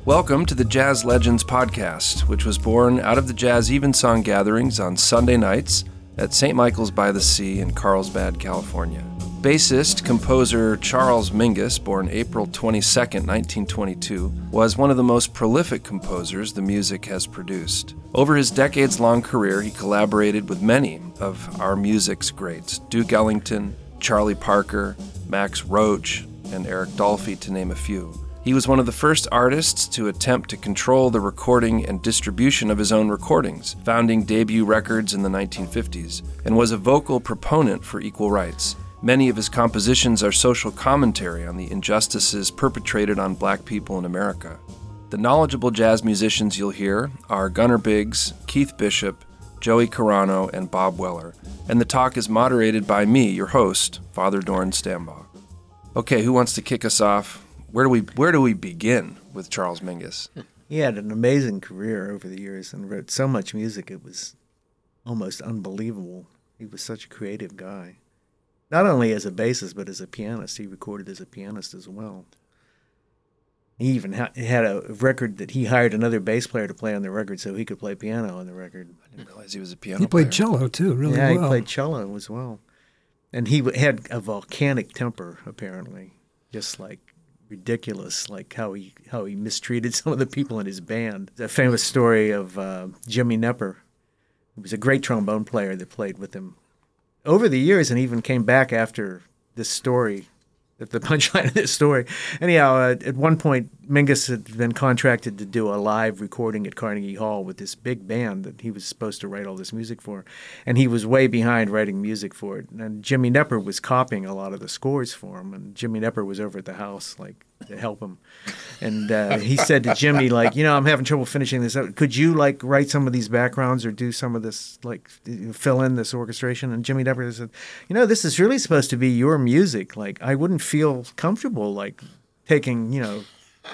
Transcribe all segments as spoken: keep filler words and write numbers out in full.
Welcome to the Jazz Legends podcast, which was born out of the Jazz Evensong gatherings on Sunday nights at Saint Michael's by the Sea in Carlsbad, California. Bassist, composer Charles Mingus, born April twenty-second, nineteen twenty-two, was one of the most prolific composers the music has produced. Over his decades-long career, he collaborated with many of our music's greats, Duke Ellington, Charlie Parker, Max Roach, and Eric Dolphy, to name a few. He was one of the first artists to attempt to control the recording and distribution of his own recordings, founding Debut Records in the nineteen fifties, and was a vocal proponent for equal rights. Many of his compositions are social commentary on the injustices perpetrated on black people in America. The knowledgeable jazz musicians you'll hear are Gunnar Biggs, Keith Bishop, Joey Carano, and Bob Weller, and the talk is moderated by me, your host, Father Dorn Stambaugh. Okay, who wants to kick us off? Where do we where do we begin with Charles Mingus? He had an amazing career over the years and wrote so much music, it was almost unbelievable. He was such a creative guy. Not only as a bassist, but as a pianist. He recorded as a pianist as well. He even ha- had a record that he hired another bass player to play on the record so he could play piano on the record. I didn't realize he was a piano He played player. cello, too, really yeah, well. he played cello as well. And he w- had a volcanic temper, apparently, just like ridiculous, like how he how he mistreated some of the people in his band. The famous story of uh, Jimmy Knepper, who was a great trombone player that played with him over the years and even came back after this story, at the punchline of this story. Anyhow, uh, at one point, Mingus had been contracted to do a live recording at Carnegie Hall with this big band that he was supposed to write all this music for, and he was way behind writing music for it. And Jimmy Knepper was copying a lot of the scores for him, and Jimmy Knepper was over at the house, like, to help him. And uh, he said to Jimmy, like, you know, I'm having trouble finishing this out. Could you, like, write some of these backgrounds or do some of this, like, fill in this orchestration? And Jimmy Knepper said, you know, this is really supposed to be your music. Like, I wouldn't feel comfortable, like, taking, you know,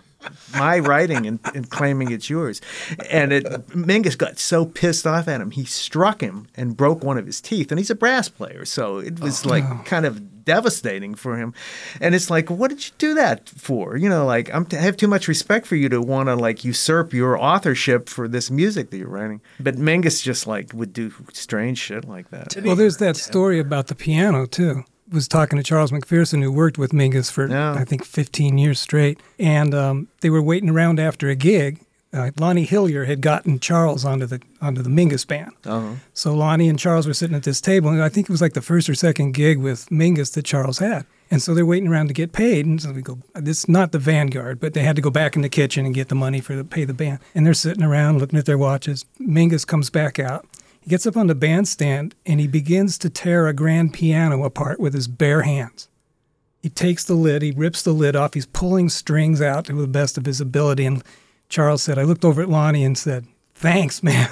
my writing and, and claiming it's yours. And it, Mingus got so pissed off at him, he struck him and broke one of his teeth. And he's a brass player, so it was, oh, like, no. kind of devastating for him. And it's like, what did you do that for? You know, like, I'm t- I have too much respect for you to want to, like, usurp your authorship for this music that you're writing. But Mingus just, like, would do strange shit like that. Well, there's that story about the piano, too. Was talking to Charles McPherson, who worked with Mingus for, yeah. I think, fifteen years straight. And um, they were waiting around after a gig. Uh, Lonnie Hillier had gotten Charles onto the onto the Mingus band. Uh-huh. So Lonnie and Charles were sitting at this table, and I think it was like the first or second gig with Mingus that Charles had. And so they're waiting around to get paid. And so we go, this is not the Vanguard, but they had to go back in the kitchen and get the money for the pay the band. And they're sitting around looking at their watches. Mingus comes back out. He gets up on the bandstand, and he begins to tear a grand piano apart with his bare hands. He takes the lid, he rips the lid off, he's pulling strings out to the best of his ability. And Charles said, I looked over at Lonnie and said, thanks, man.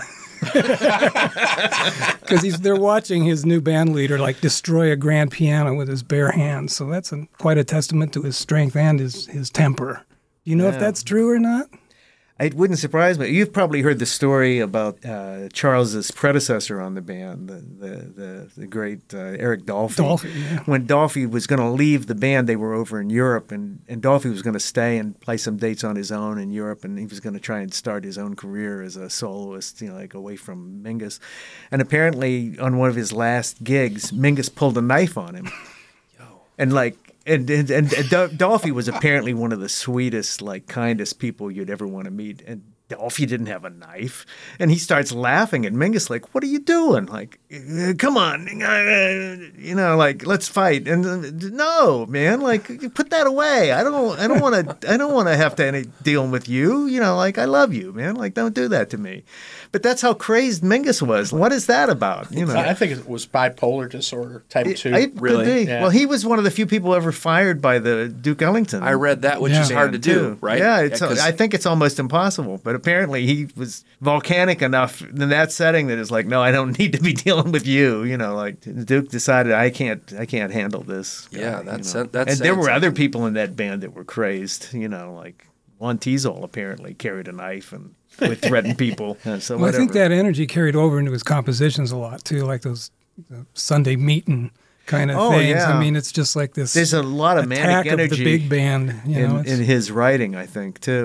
Because he's they're watching his new band leader, like, destroy a grand piano with his bare hands. So that's a, quite a testament to his strength and his, his temper. Do you know yeah. if that's true or not? It wouldn't surprise me. You've probably heard the story about uh, Charles's predecessor on the band, the the the, the great uh, Eric Dolphy. Dolphy, yeah. When Dolphy was going to leave the band, they were over in Europe, and, and Dolphy was going to stay and play some dates on his own in Europe, and he was going to try and start his own career as a soloist, you know, like away from Mingus. And apparently, on one of his last gigs, Mingus pulled a knife on him, Yo. and like. And and, and Dolphy was apparently one of the sweetest, like, kindest people you'd ever want to meet. And Dolphy didn't have a knife. And he starts laughing, and Mingus like, what are you doing? Like, come on, you know, like, let's fight. And uh, no, man, like, put that away. I don't, I don't want to, I don't want to have to any dealing with you. You know, like, I love you, man. Like, don't do that to me. But that's how crazed Mingus was. What is that about? You know, I think it was bipolar disorder type it, two. It really? Could be. Yeah. Well, he was one of the few people ever fired by the Duke Ellington. I read that, which yeah. is hard to do, too. right? Yeah, it's, yeah I think it's almost impossible. But apparently he was volcanic enough in that setting that it's like, no, I don't need to be dealing with you. You know, like Duke decided I can't, I can't handle this. Guy, yeah, that's you know? that's. And there were other people in that band that were crazed. You know, like Lon Teasel apparently carried a knife and would threaten people. Uh, so well, whatever. I think that energy carried over into his compositions a lot too, like those uh, Sunday meeting kind of oh, things. Yeah. I mean, it's just like this. There's a lot of manic attack energy of the big band, you know, in, in his writing, I think, too.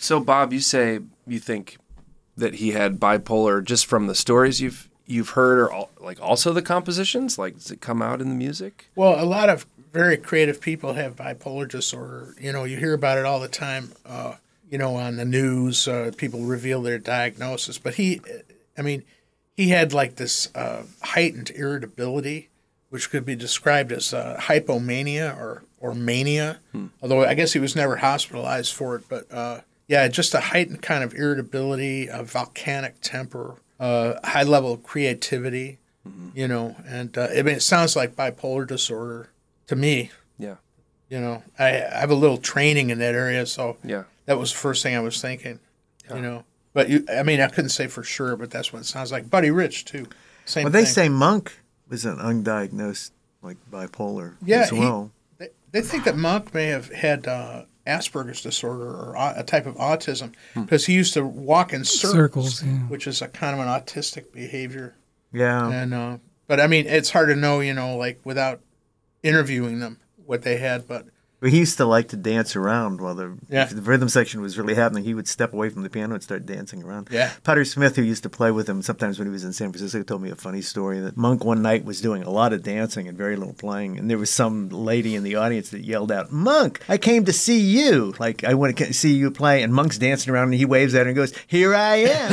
So, Bob, you say you think that he had bipolar just from the stories you've you've heard, or all, like also the compositions? Like, does it come out in the music? Well, a lot of very creative people have bipolar disorder. You know, you hear about it all the time. Uh, you know, on the news, uh, people reveal their diagnosis. But he, I mean, he had like this uh, heightened irritability, which could be described as uh, hypomania or or mania. Hmm. Although I guess he was never hospitalized for it, but. Uh, Yeah, just a heightened kind of irritability, a volcanic temper, uh, high level of creativity, mm-hmm. you know, and uh, I mean, it sounds like bipolar disorder to me. Yeah. You know, I, I have a little training in that area, so yeah. that was the first thing I was thinking, yeah. you know. But, you, I mean, I couldn't say for sure, but that's what it sounds like. Buddy Rich, too. Same well, they thing. say Monk was an undiagnosed, like, bipolar yeah, as well. He, they, they think that Monk may have had... Uh, Asperger's disorder or a type of autism because he used to walk in circles, circles yeah. which is a kind of an autistic behavior. Yeah. And uh, but I mean, it's hard to know, you know, like without interviewing them what they had. But But he used to like to dance around while the, yeah. if the rhythm section was really happening. He would step away from the piano and start dancing around. Yeah. Potter Smith, who used to play with him sometimes when he was in San Francisco, told me a funny story that Monk one night was doing a lot of dancing and very little playing, and there was some lady in the audience that yelled out, "Monk, I came to see you. Like, I want to see you play." And Monk's dancing around, and he waves at her and goes, "Here I am."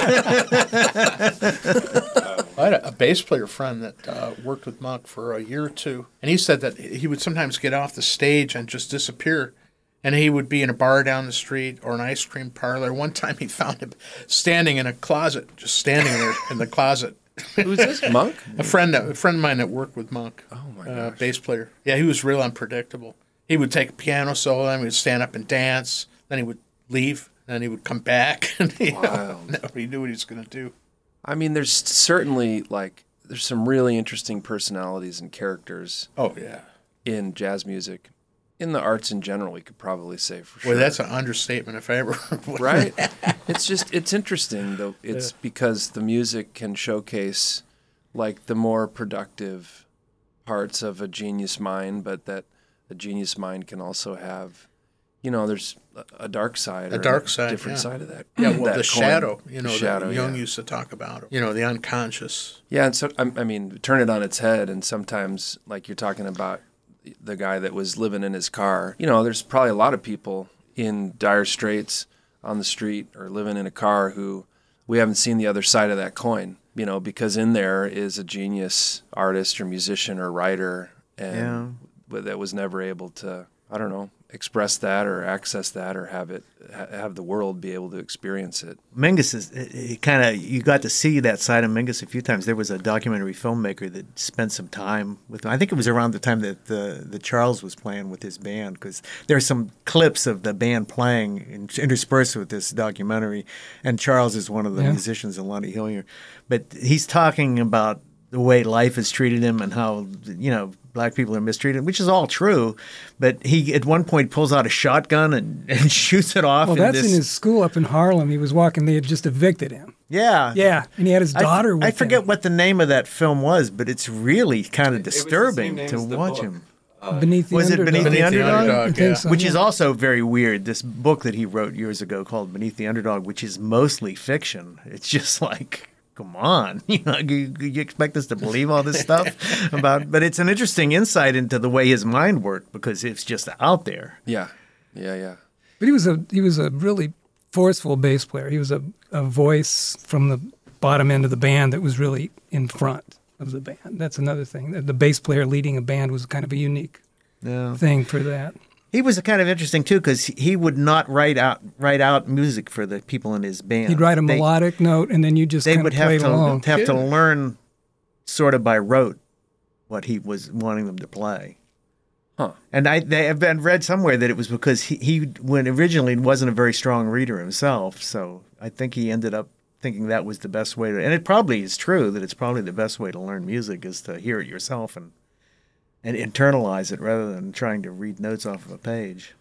I had a, a bass player friend that uh, worked with Monk for a year or two, and he said that he would sometimes get off the stage and just disappear, and he would be in a bar down the street or an ice cream parlor. One time he found him standing in a closet, just standing there in the closet. Who's this, Monk? a friend, a friend of mine that worked with Monk. Oh my uh, gosh. Bass player. Yeah, he was real unpredictable. He would take a piano solo, then he would stand up and dance, then he would leave, then he would come back, and you know, nobody knew what he was going to do. I mean, there's certainly, like, there's some really interesting personalities and characters. Oh, yeah. In jazz music. In the arts in general, we could probably say for sure. Well, that's an understatement if I ever heard one. Right? It's just, it's interesting, though. It's Yeah. because the music can showcase, like, the more productive parts of a genius mind, but that a genius mind can also have, you know, there's a dark side. A or dark a side, different yeah. side of that. Yeah, well, that the coin. shadow, you know, the shadow, that Jung yeah. used to talk about, you know, the unconscious. Yeah, and so, I, I mean, turn it on its head, and sometimes, like you're talking about the guy that was living in his car, you know, there's probably a lot of people in dire straits on the street or living in a car who we haven't seen the other side of that coin, you know, because in there is a genius artist or musician or writer, and yeah. that was never able to, I don't know, express that or access that or have it have the world be able to experience it. Mingus is kind of, you got to see that side of Mingus a few times. There was a documentary filmmaker that spent some time with him. I think it was around the time that the, the Charles was playing with his band, because there are some clips of the band playing interspersed with this documentary, and Charles is one of the yeah. musicians in Lonnie Hillier. But he's talking about the way life has treated him and how, you know, black people are mistreated, which is all true. But he, at one point, pulls out a shotgun and, and shoots it off. Well, in that's this... in his school up in Harlem. He was walking. They had just evicted him. Yeah. Yeah, and he had his daughter I, with I forget him. what the name of that film was, but it's really kind of disturbing to watch him. Uh, Beneath the was Underdog. it Beneath, Beneath the the Underdog? Underdog, I think yeah. so, Which yeah. is also very weird. This book that he wrote years ago called Beneath the Underdog, which is mostly fiction. It's just like, come on, you know, you, you expect us to believe all this stuff about? But it's an interesting insight into the way his mind worked, because it's just out there. Yeah, yeah, yeah. But he was a he was a really forceful bass player. He was a, a voice from the bottom end of the band that was really in front of the band. That's another thing. The bass player leading a band was kind of a unique Yeah. thing for that. He was kind of interesting too, because he would not write out write out music for the people in his band. He'd write a They- melodic note, and then you just They kind would of have played to along. have to Yeah. learn, sort of by rote, what he was wanting them to play. Huh. And I they have been read somewhere that it was because he, he when originally wasn't a very strong reader himself. So I think he ended up thinking that was the best way to. And it probably is true that it's probably the best way to learn music is to hear it yourself and and internalize it rather than trying to read notes off of a page.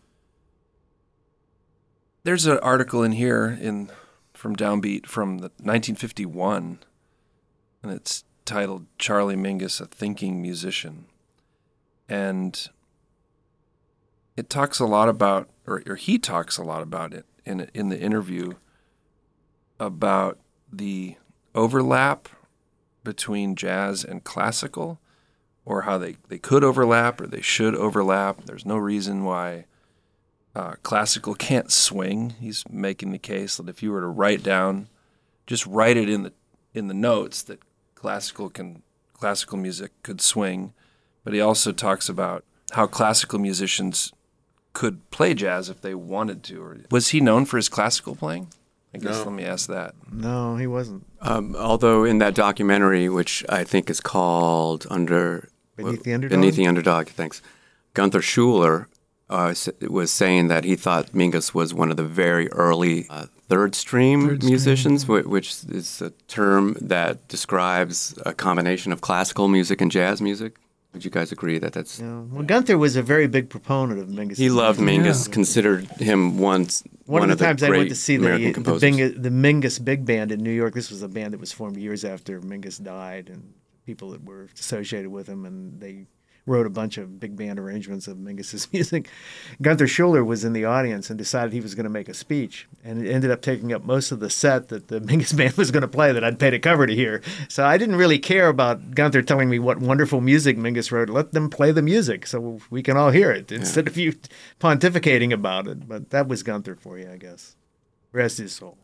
There's an article in here in from Downbeat from the nineteen fifty-one, and it's titled "Charlie Mingus, a Thinking Musician." And it talks a lot about, or, or he talks a lot about it in in the interview, about the overlap between jazz and classical, or how they, they could overlap or they should overlap. There's no reason why uh, classical can't swing. He's making the case that if you were to write down, just write it in the in the notes that classical can classical music could swing. But he also talks about how classical musicians could play jazz if they wanted to. Or was he known for his classical playing? I guess no. Let me ask that. No, he wasn't. Um, although in that documentary, which I think is called Under Beneath the Underdog, Beneath the Underdog, thanks. Gunther Schuller uh, was saying that he thought Mingus was one of the very early uh, third stream third musicians, stream. which is a term that describes a combination of classical music and jazz music. Would you guys agree that that's... Yeah. Well, Gunther was a very big proponent of Mingus. He loved Mingus, yeah. considered him once one, one of the, of times the I went to see the, the, the, Bing, the Mingus Big Band in New York. This was a band that was formed years after Mingus died, and people that were associated with him, and they wrote a bunch of big band arrangements of Mingus's music. Gunther Schuller was in the audience and decided he was going to make a speech, and it ended up taking up most of the set that the Mingus band was going to play that I'd paid a cover to hear. So I didn't really care about Gunther telling me what wonderful music Mingus wrote. Let them play the music so we can all hear it instead yeah. of you pontificating about it. But that was Gunther for you, I guess. Rest his soul.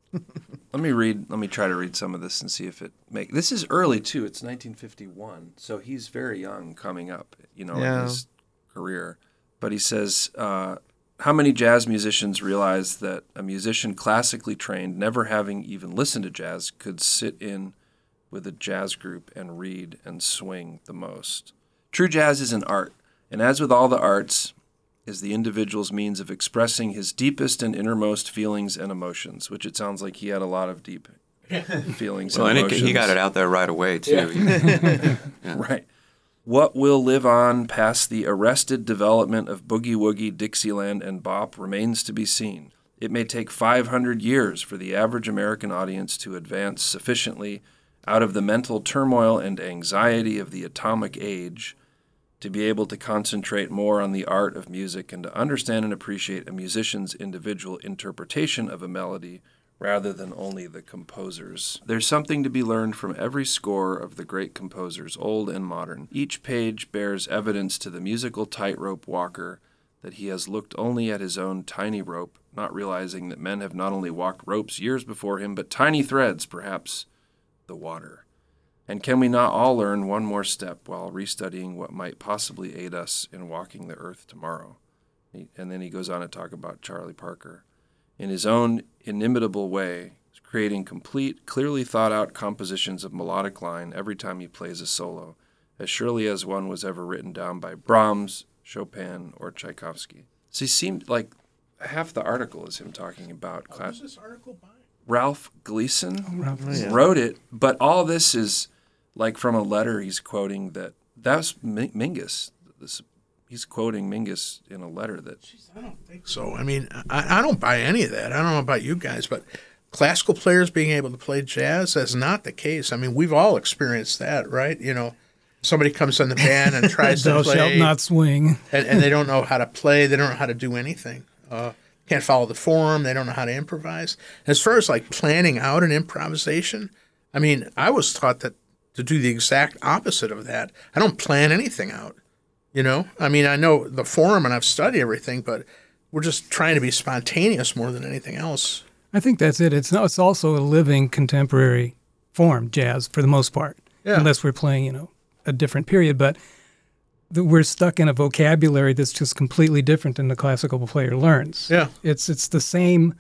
Let me read. Let me try to read some of this and see if it make. This is early too. It's nineteen fifty-one, so he's very young coming up, you know, yeah. in his career. But he says, uh, "How many jazz musicians realize that a musician classically trained, never having even listened to jazz, could sit in with a jazz group and read and swing the most? True jazz is an art, and as with all the arts, is the individual's means of expressing his deepest and innermost feelings and emotions," which it sounds like he had a lot of deep feelings well, and emotions. emotions. He got it out there right away, too. Yeah. yeah. Right. What will live on past the arrested development of boogie-woogie, Dixieland, and bop remains to be seen. It may take five hundred years for the average American audience to advance sufficiently out of the mental turmoil and anxiety of the atomic age to be able to concentrate more on the art of music and to understand and appreciate a musician's individual interpretation of a melody rather than only the composer's. There's something to be learned from every score of the great composers, old and modern. Each page bears evidence to the musical tightrope walker that he has looked only at his own tiny rope, not realizing that men have not only walked ropes years before him, but tiny threads, perhaps the water. And can we not all learn one more step while restudying what might possibly aid us in walking the earth tomorrow? And then he goes on to talk about Charlie Parker. In his own inimitable way, creating complete, clearly thought-out compositions of melodic line every time he plays a solo, as surely as one was ever written down by Brahms, Chopin, or Tchaikovsky. So he seemed like half the article is him talking about... What was this article by? Ralph Gleason oh, Ralph. Oh, yeah. wrote it, but all this is... like from a letter he's quoting that that's Mingus. This, he's quoting Mingus in a letter that... Jeez, I don't think so. I mean, I, I don't buy any of that. I don't know about you guys, but classical players being able to play jazz, that's not the case. I mean, we've all experienced that, right? You know, somebody comes in the band and tries to play... Thou shalt not swing. And, and they don't know how to play. They don't know how to do anything. Uh, can't follow the form. They don't know how to improvise. As far as, like, planning out an improvisation, I mean, I was taught that to do the exact opposite of that. I don't plan anything out, you know? I mean, I know the form and I've studied everything, but we're just trying to be spontaneous more than anything else. I think that's it. It's not, it's also a living contemporary form, jazz, for the most part, yeah. unless we're playing, you know, a different period. But the, we're stuck in a vocabulary that's just completely different than the classical player learns. Yeah. It's, it's the same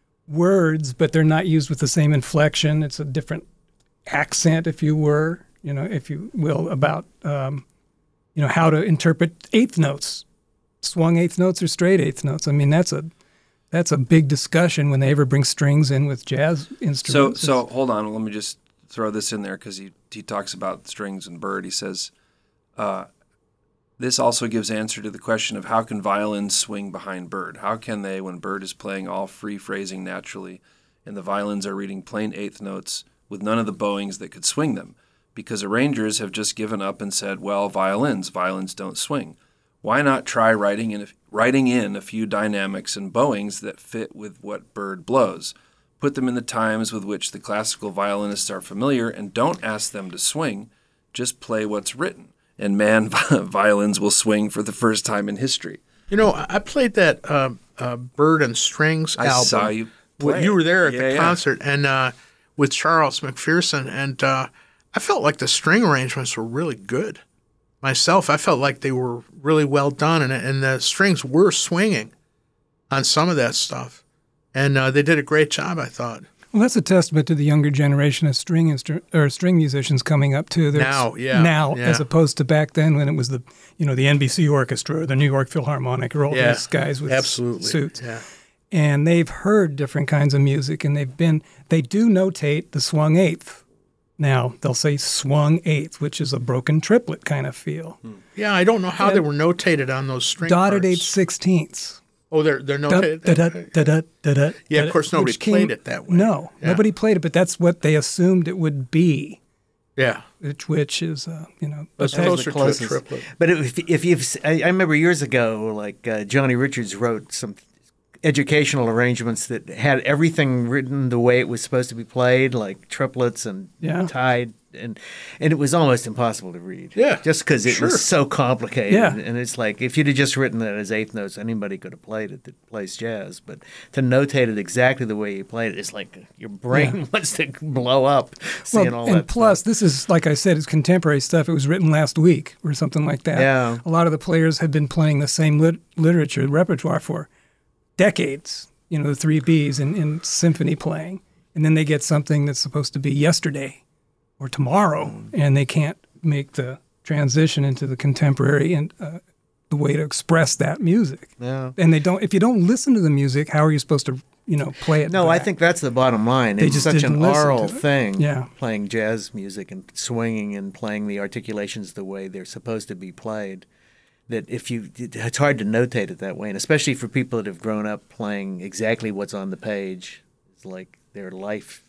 words, but they're not used with the same inflection. It's a different accent, if you were, you know, if you will, about, um, you know, how to interpret eighth notes, swung eighth notes or straight eighth notes. I mean, that's a that's a big discussion when they ever bring strings in with jazz instruments. So, so hold on, let me just throw this in there because he he talks about strings and Bird. He says, uh, this also gives answer to the question of how can violins swing behind Bird? How can they, when Bird is playing all free phrasing naturally, and the violins are reading plain eighth notes with none of the bowings that could swing them, because arrangers have just given up and said, well, violins, violins don't swing. Why not try writing in, a, writing in a few dynamics and bowings that fit with what Bird blows? Put them in the times with which the classical violinists are familiar and don't ask them to swing. Just play what's written, and man, violins will swing for the first time in history. You know, I played that uh, uh, Bird and Strings I album. saw you Well, play you were there at yeah, the yeah. concert, and uh, with Charles McPherson, and uh, I felt like the string arrangements were really good. Myself, I felt like they were really well done, and and the strings were swinging on some of that stuff, and uh, they did a great job, I thought. Well, that's a testament to the younger generation of string instru- or string musicians coming up too. There's Now, yeah, now, yeah. as opposed to back then when it was the, you know, the N B C Orchestra or the New York Philharmonic or all Yeah, these guys with absolutely. suits. Yeah. And they've heard different kinds of music, and they've been they do notate the swung eighth. Now they'll say swung eighth, which is a broken triplet kind of feel. Yeah, I don't know how Yeah. they were notated on those string Dotted parts. eight sixteenths. Oh, they're they're Da- notated. da- that da- way? da- da- da- da- Yeah, of da- course nobody which came- played it that way. No, Yeah. nobody played it, but that's what they assumed it would be, Yeah, which, which is, uh, you know, That's but that- closer to a closest. triplet. But if if you've, I I remember years ago, like uh, Johnny Richards wrote some educational arrangements that had everything written the way it was supposed to be played, like triplets and Yeah. tied, and and it was almost impossible to read. Yeah, just because it sure. was so complicated. Yeah. And it's like if you'd have just written that as eighth notes, anybody could have played it that plays jazz. But to notate it exactly the way you played it, it's like your brain Yeah. wants to blow up seeing well, all and that. plus, stuff. this is, like I said, it's contemporary stuff. It was written last week or something like that. Yeah. A lot of the players had been playing the same lit- literature, repertoire for decades, you know, the three Bs in, in symphony playing. And then they get something that's supposed to be yesterday or tomorrow, and they can't make the transition into the contemporary and uh, the way to express that music. Yeah. And they don't, if you don't listen to the music, how are you supposed to, you know, play it No, I back? think that's the bottom line. They It's just such didn't an listen oral to it. thing, Yeah. playing jazz music and swinging and playing the articulations the way they're supposed to be played, that if you, it's hard to notate it that way. And especially for people that have grown up playing exactly what's on the page, it's like their life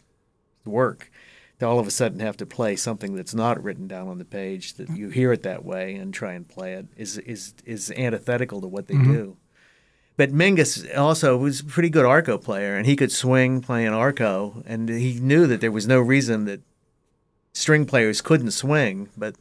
work, to all of a sudden have to play something that's not written down on the page, that you hear it that way and try and play it, is is is antithetical to what they Mm-hmm. do. But Mingus also was a pretty good arco player, and he could swing playing arco, and he knew that there was no reason that string players couldn't swing. But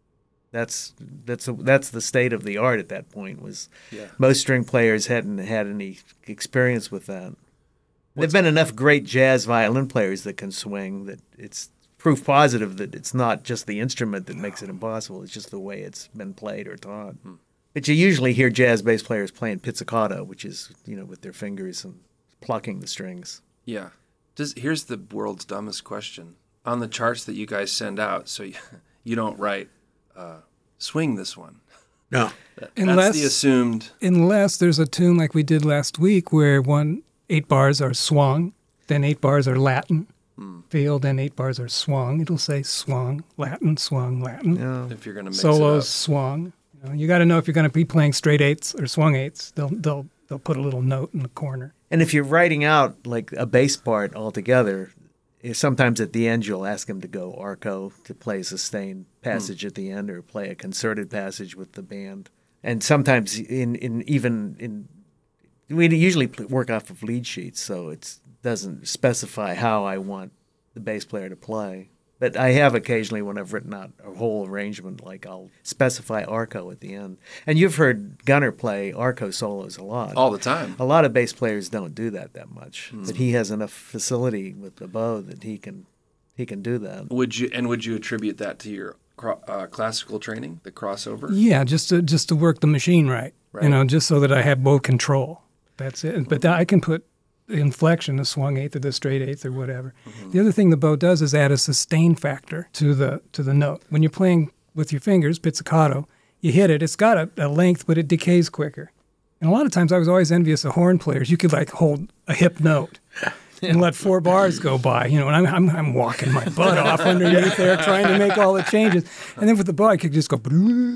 that's that's that's the state of the art at that point. Was Yeah. most string players hadn't had any experience with that. There've been enough great jazz violin players that can swing that it's proof positive that it's not just the instrument that makes it impossible. It's just the way it's been played or taught. But you usually hear jazz bass players playing pizzicato, which is, you know, with their fingers and plucking the strings. Yeah. Does, here's the world's dumbest question. On the charts that you guys send out, so you, you don't write, uh, swing this one. No. That- Unless- That's the assumed. Unless there's a tune like we did last week where one eight bars are swung, then eight bars are Latin feel, then eight bars are swung. It'll say swung, Latin, swung, Latin. Yeah. If you're going to mix Solos it swung. You know, you got to know if you're going to be playing straight eights or swung eights. They'll they'll they'll put a little note in the corner. And if you're writing out like a bass part altogether, eh, sometimes at the end you'll ask them to go arco to play a sustained passage at the end or play a concerted passage with the band. And sometimes in, in even in we usually pl- work off of lead sheets, so it doesn't specify how I want the bass player to play. But I have occasionally, when I've written out a whole arrangement, like I'll specify arco at the end. And you've heard Gunnar play arco solos a lot. all the time. A lot of bass players don't do that that much, but he has enough facility with the bow that he can he can do that. Would you and would you attribute that to your cro- uh, classical training, the crossover? Yeah, just to just to work the machine right. Right. You know, just so that I have bow control. That's it. But I can put the inflection, the swung eighth or the straight eighth or whatever. The other thing the bow does is add a sustain factor to the to the note. When you're playing with your fingers, pizzicato, you hit it. It's got a, a length, but it decays quicker. And a lot of times I was always envious of horn players. You could like hold a hip note and let four bars go by, you know, and I'm, I'm, I'm walking my butt off underneath there trying to make all the changes. And then with the bow, I could just go,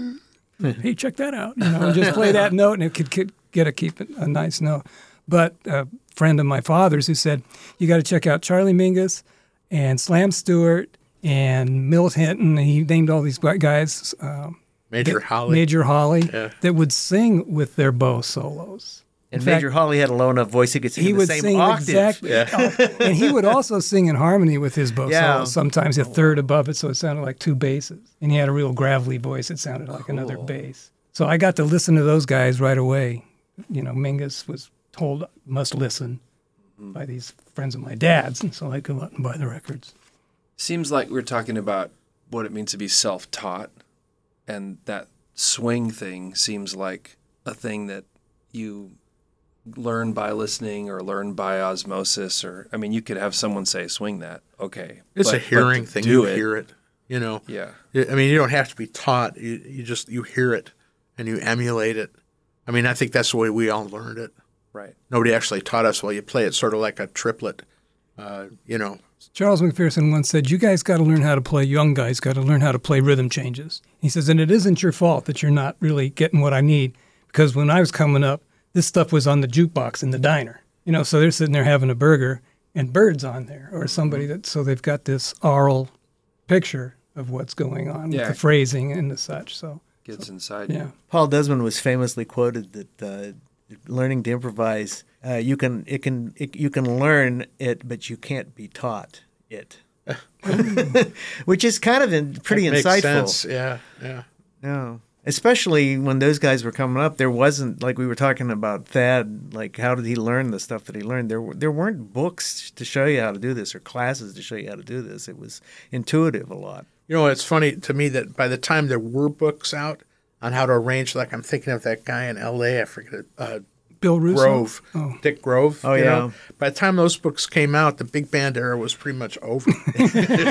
hey, check that out, you know, and just play that note, and it could, could get a keep it a nice note. But a friend of my father's who said, you got to check out Charlie Mingus and Slam Stewart and Milt Hinton. And he named all these black guys, um, Major that- Holly. Major Holly, Yeah. that would sing with their bow solos. And In Major fact, Holly had a low enough voice he could sing he in the would same sing octave. exactly, oh, and he would also sing in harmony with his bow Yeah. solos. Sometimes a third above it, so it sounded like two basses. And he had a real gravelly voice; it sounded like another bass. So I got to listen to those guys right away. You know, Mingus was told must listen by these friends of my dad's, and so I'd go out and buy the records. Seems like we're talking about what it means to be self-taught, and that swing thing seems like a thing that you learn by listening or learn by osmosis. Or I mean, you could have someone say swing that, okay, It's but- a hearing but to thing. do You it, hear it. You know. yeah, I mean, you don't have to be taught. You, you just you hear it and you emulate it. I mean, I think that's the way we all learned it. right. Nobody actually taught us. Well, you play it sort of like a triplet. Uh, you know. Charles McPherson once said, "You guys got to learn how to play. Young guys got to learn how to play rhythm changes." He says, "And it isn't your fault that you're not really getting what I need, because when I was coming up, this stuff was on the jukebox in the diner. You know, so they're sitting there having a burger, and Bird's on there, or somebody that. So they've got this oral picture of what's going on Yeah. with the phrasing and the such. So Gets inside yeah, you. Paul Desmond was famously quoted that uh, learning to improvise, uh, you can it can it, you can learn it, but you can't be taught it, which is kind of in, pretty That makes insightful. sense. Yeah, yeah. Yeah, especially when those guys were coming up, there wasn't, like we were talking about Thad. Like, how did he learn the stuff that he learned? There were- there weren't books to show you how to do this or classes to show you how to do this. It was intuitive a lot. You know, it's funny to me that by the time there were books out on how to arrange, like I'm thinking of that guy in L A, I forget it, uh, Bill Russo. Grove, Oh. Dick Grove. Oh, you yeah. know? By the time those books came out, the big band era was pretty much over. You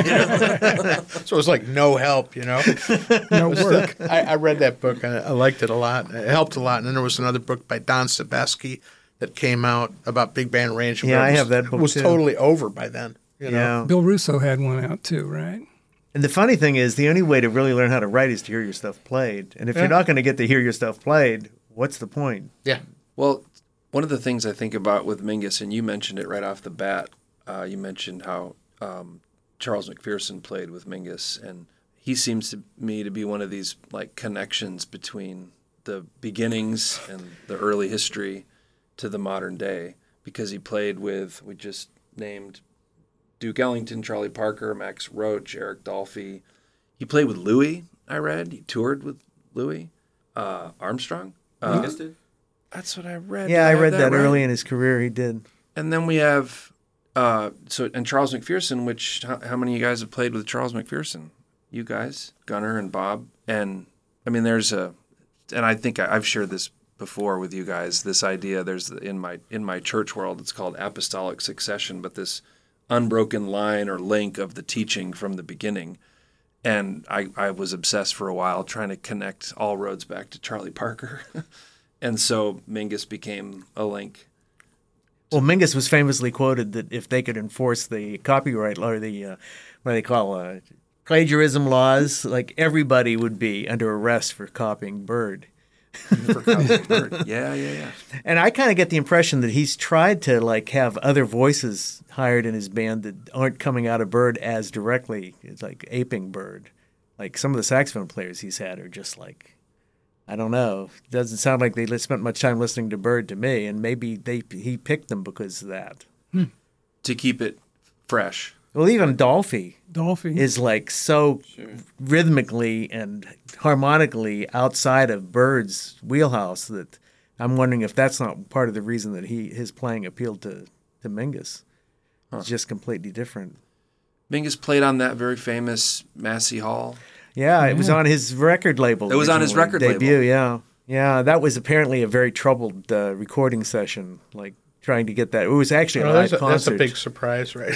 know? So it was like no help, you know. No work. I, I read that book. I, I liked it a lot. It helped a lot. And then there was another book by Don Sebesky that came out about big band arrangement. Yeah, I It was- have that book, It was too. totally over by then. You know? Yeah. Bill Russo had one out too, right? And the funny thing is, the only way to really learn how to write is to hear your stuff played. And if Yeah. you're not going to get to hear your stuff played, what's the point? Yeah. Well, one of the things I think about with Mingus, and you mentioned it right off the bat, uh, you mentioned how um, Charles McPherson played with Mingus, and he seems to me to be one of these like connections between the beginnings and the early history to the modern day, because he played with, we just named Duke Ellington, Charlie Parker, Max Roach, Eric Dolphy. He played with Louis, I read. He toured with Louis uh, Armstrong. Uh, Mingus did? That's what I read. Yeah, Did I have read that right? early in his career. He did. And then we have uh, so and Charles McPherson, which how, how many of you guys have played with Charles McPherson? You guys, Gunnar and Bob, and I mean, there's a, and I think I, I've shared this before with you guys. This idea, there's in my in my church world, it's called apostolic succession, but this unbroken line or link of the teaching from the beginning. And I, I was obsessed for a while trying to connect all roads back to Charlie Parker. And so Mingus became a link. Well, Mingus was famously quoted that if they could enforce the copyright law, or the uh, what do they call uh, plagiarism laws, like everybody would be under arrest for copying Bird. For Cosmic Bird. Yeah, yeah, yeah. And I kind of get the impression that he's tried to like have other voices hired in his band that aren't coming out of Bird as directly. It's like aping Bird. Like some of the saxophone players he's had are just like, I don't know. Doesn't sound like they spent much time listening to Bird to me, and maybe they he picked them because of that. To keep it fresh. Well, even Dolphy Dolphy. is like so rhythmically and harmonically outside of Bird's wheelhouse that I'm wondering if that's not part of the reason that he his playing appealed to to Mingus. It's just completely different. Mingus played on that very famous Massey Hall. Yeah, it was on his record label. It was on his originally, record debut, label. Yeah, yeah, that was apparently a very troubled uh, recording session. Like trying to get that. It was actually Well, a live that's, a, that's concert. a big surprise, right?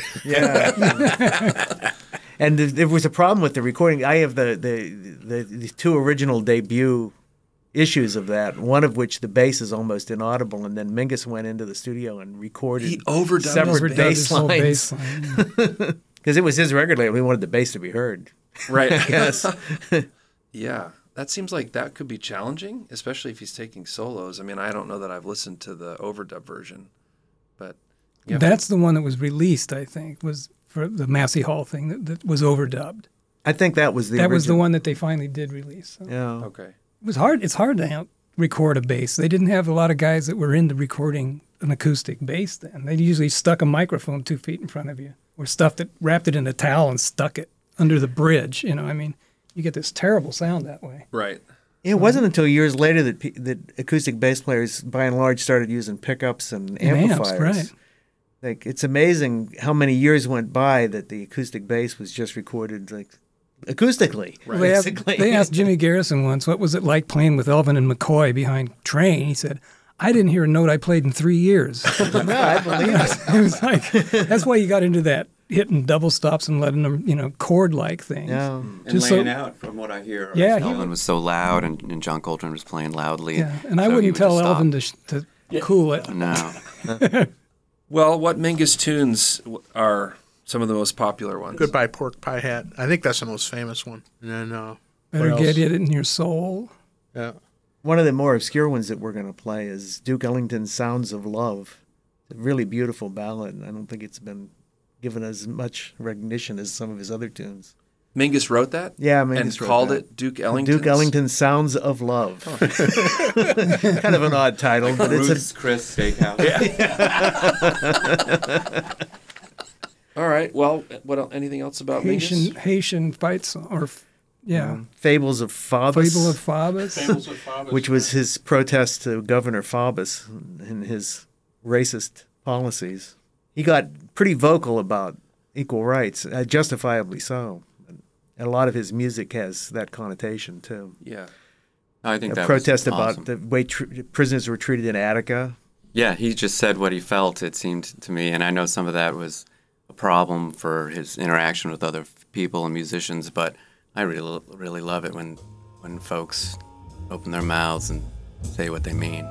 Yeah. And th- there was a problem with the recording. I have the, the, the, the two original debut issues of that, one of which the bass is almost inaudible, and then Mingus went into the studio and recorded He overdubbed separate his Overdubbed bass his whole lines. bass line. Because it was his record label. He wanted the bass to be heard. Right. Yes. Yeah. That seems like that could be challenging, especially if he's taking solos. I mean, I don't know that I've listened to the overdub version, but yeah. That's the one that was released, I think, was for the Massey Hall thing that, that was overdubbed. I think that was the that original. was the one that they finally did release. So. Yeah. Okay. It was hard. It's hard to record a bass. They didn't have a lot of guys that were into recording an acoustic bass then. They usually stuck a microphone two feet in front of you, or stuffed it, wrapped it in a towel and stuck it under the bridge. You know, I mean, you get this terrible sound that way. Right. It wasn't until years later that pe- that acoustic bass players, by and large, started using pickups and, And amplifiers. amps, right. Like, it's amazing how many years went by that the acoustic bass was just recorded like acoustically. Well, they, asked, basically. they asked Jimmy Garrison once, what was it like playing with Elvin and McCoy behind Train? He said, I didn't hear a note I played in three years. No, I believe it. It was like, that's why you got into that, hitting double stops and letting them, you know, chord-like things. Yeah. And Just laying so- out, from what I hear, Yeah, he Elvin was so loud, and, and John Coltrane was playing loudly. Yeah, and I so he wouldn't would tell just stop. Elvin to, sh- to cool it. No. Well, what Mingus tunes w- are some of the most popular ones? Goodbye Pork Pie Hat. I think that's the most famous one. And then, uh, Better what get else? it in your soul. Yeah. One of the more obscure ones that we're going to play is Duke Ellington's Sounds of Love. It's a really beautiful ballad, and I don't think it's been given as much recognition as some of his other tunes. Mingus wrote that? Yeah, Mingus And wrote called that. it Duke Ellington. Duke Ellington's Sounds of Love. Kind of an odd title, but it's Ruth's a, Chris Steakhouse. All right. Well, what el- anything else about Haitian Mingus? Haitian fight song, or yeah, um, Fables of Faubus, Fable of Faubus. Fables of Faubus, which was his protest to Governor Faubus and his racist policies. He got pretty vocal about equal rights, uh, justifiably so. And a lot of his music has that connotation, too. Yeah. I think A that protest was about awesome. the way tr- prisoners were treated in Attica. Yeah, he just said what he felt, it seemed to me, and I know some of that was a problem for his interaction with other f- people and musicians, but I really, really love it when, when folks open their mouths and say what they mean.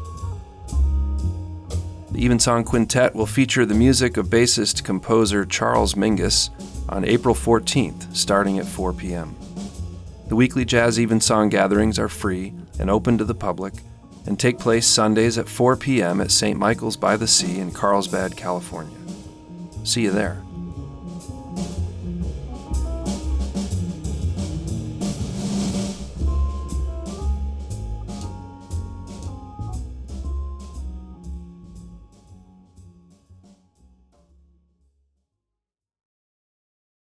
The Evensong Quintet will feature the music of bassist composer Charles Mingus on April fourteenth, starting at four p.m. The weekly Jazz Evensong gatherings are free and open to the public and take place Sundays at four p.m. at Saint Michael's by the Sea in Carlsbad, California. See you there.